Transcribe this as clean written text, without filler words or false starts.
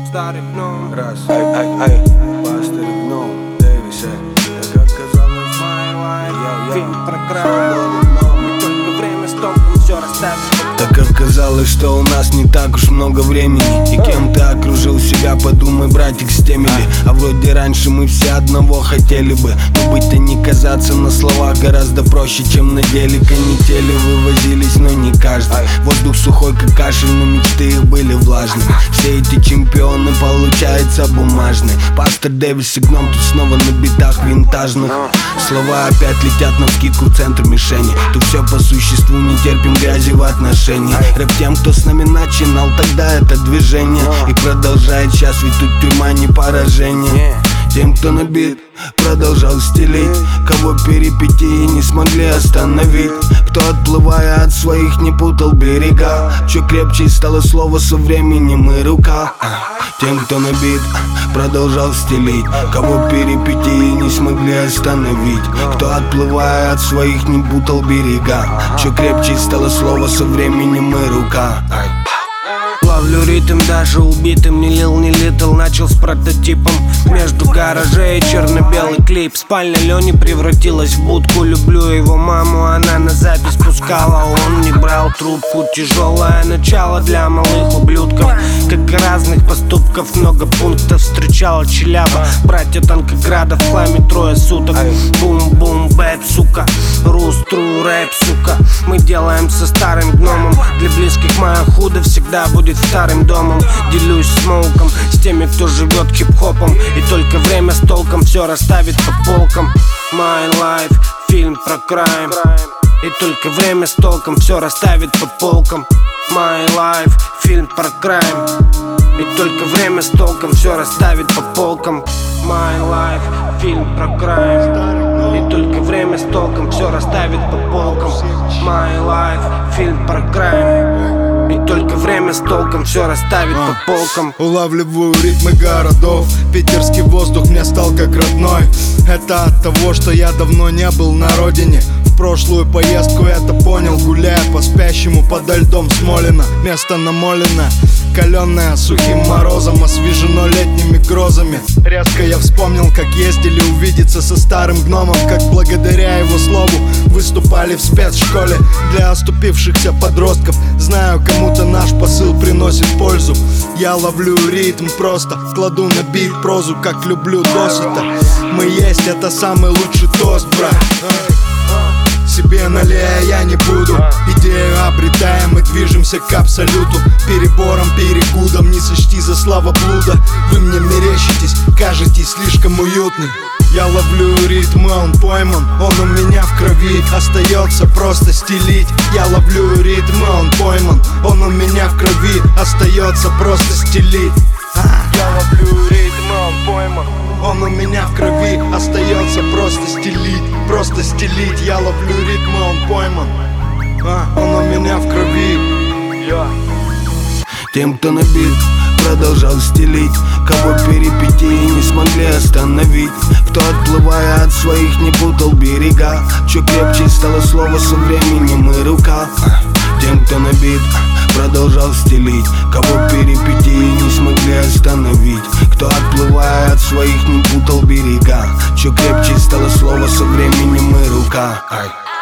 Старый гном. Раз, ай, Пастор гном, Дэвис, так оказалось Фильм про край. И только время с толком все расставит. Так оказалось, что у нас не так уж много времени. И кем ты окружил себя, подумай, братик, с теми ли. А вроде раньше мы все одного хотели бы. Но быть-то не казаться на словах гораздо проще, чем на деле. Канители вывозились, но не каждый. Воздух сухой, как кашель, но мечты их были влажными. Все эти чемпионы, получается, бумажные. Пастор Дэвис и гном тут снова на битах винтажных. Слова опять летят навскидку в центр мишени. Тут все по существу, не терпим грязи в отношениях. Рэп тем, кто с нами начинал тогда это движение, и продолжает сейчас, ведь тут тюрьма не поражение. Тем, кто набит, продолжал стелить, кого перипетии не смогли остановить, кто, отплывая от своих, не путал берега. Чё крепче стало слово со временем и рука. Тем, кто набит, продолжал стелить, кого перипетии не смогли остановить, кто, отплывая от своих, не путал берега. Чё крепче стало слово со временем и рука. Ловлю ритм, даже убитым не лил, не литл. Начал с прототипом между гаражей и черно-белый клип. Спальня Лёни превратилась в будку. Люблю его маму, она на запись пускала, он не брал трубку. Тяжелое начало для малых ублюдков. Как разных поступков, много пунктов. Встречала Челяба, братья Танкограда в хламе 3 суток. Бум-бум, бэп, сука, рус-тру, рэп, сука. Мы делаем со старым гномом. Для близких моя худо всегда будет старым домом. Делюсь смоуком с теми, кто живет хип-хопом, и только время с толком все расставит по полкам. My Life, фильм про крайм, и только время с толком все расставит по полкам. My Life, фильм про крайм, и только время с толком все расставит по полкам. My Life, фильм про крайм, и только время с толком все расставит по полкам. My Life, фильм про крайм, и только время с толком все расставит по полкам. Улавливаю ритмы городов, питерский воздух мне стал как родной. Это от того, что я давно не был на родине. В прошлую поездку это понял, гуляя по спящему подо льдом Смолина. Место намолено, каленое сухим морозом, освежено летними грозами. Резко я вспомнил, как ездили увидеться со старым гномом, как благодаря его слову выступали в спецшколе для оступившихся подростков. Знаю, кому-то наш посыл приносит пользу. Я ловлю ритм просто, кладу на бит прозу, как люблю досыта. Мы есть, это самый лучший тост, брат. Себе налея я не буду. Идею обретаем и движемся к абсолюту. Перебором, перекудом, не сочти за славоблуда. Вы мне мерещитесь, кажетесь слишком уютны. Я ловлю ритм, он пойман, он у меня в крови. Остается просто стелить. Я ловлю ритм, он пойман, он у меня в крови. Остается просто стелить. Я ловлю ритм, он пойман, он у меня в крови. Остается просто стелить, просто стелить. Я ловлю ритм, он пойман, он у меня в крови. Тем, кто набит, продолжал стелить, кого перипетии не смогли остановить, кто, отплывая от своих, не путал берега. Чё крепче стало слово со временем и рука. Тем, кто набит, продолжал стелить, кого перипетии не смогли остановить, кто, отплывая от своих, не путал берега. Чё крепче стало слово со временем и рука.